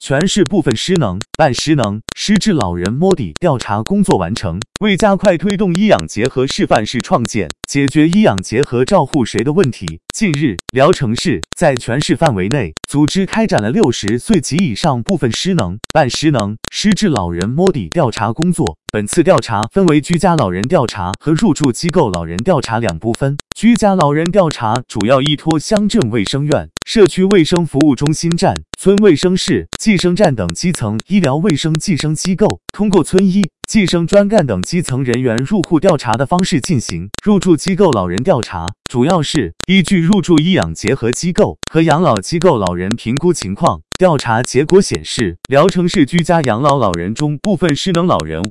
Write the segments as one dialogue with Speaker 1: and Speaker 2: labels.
Speaker 1: 全市部分失能、半失能、失智老人摸底调查工作完成。为加快推动医养结合示范市创建，解决医养结合照护谁的问题，近日，聊城市在全市范围内组织开展了60岁及以上部分失能、半失能、失智老人摸底调查工作。本次调查分为居家老人调查和入住机构老人调查两部分。居家老人调查主要依托乡镇卫生院、社区卫生服务中心站、村卫生室、计生站等基层医疗卫生计生机构，通过村医、计生专干等基层人员入户调查的方式进行。入住机构老人调查主要是依据入住医养结合机构和养老机构老人评估情况。调查结果显示，聊城市居家养老老人中，部分失能老人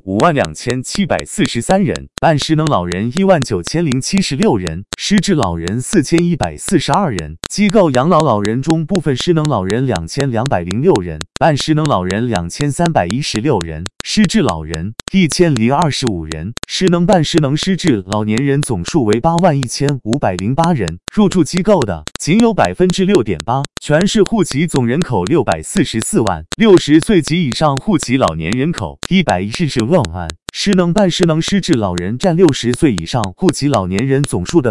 Speaker 1: 52743人，半失能老人19076人，失智老人4142人。机构养老老人中，部分失能老人2206人，半失能老人2316人，失智老人1025人。失能半失能失智老年人总数为81508人，入住机构的仅有 6.8%。全市户籍总人口644万，60岁及以上户籍老年人口116万。失能半失能失智老人占60岁以上户籍老年人总数的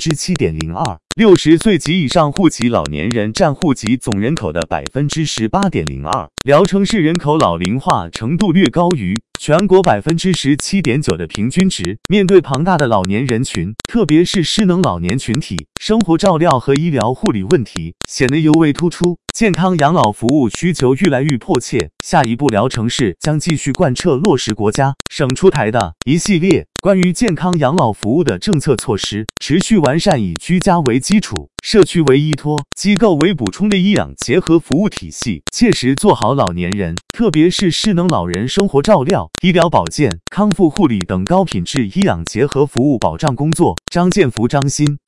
Speaker 1: 7.02%，60岁及以上户籍老年人占户籍总人口的 18.02%。聊城市人口老龄化程度略高于全国 17.9% 的平均值。面对庞大的老年人群，特别是失能老年群体，生活照料和医疗护理问题显得尤为突出，健康养老服务需求愈来愈迫切。下一步，聊城市将继续贯彻落实国家、省出台的一系列关于健康养老服务的政策措施，持续完善以居家为基础、社区为依托、机构为补充的医养结合服务体系，切实做好老年人，特别是失能老人生活照料、医疗保健、康复护理等高品质医养结合服务保障工作。张建福、张欣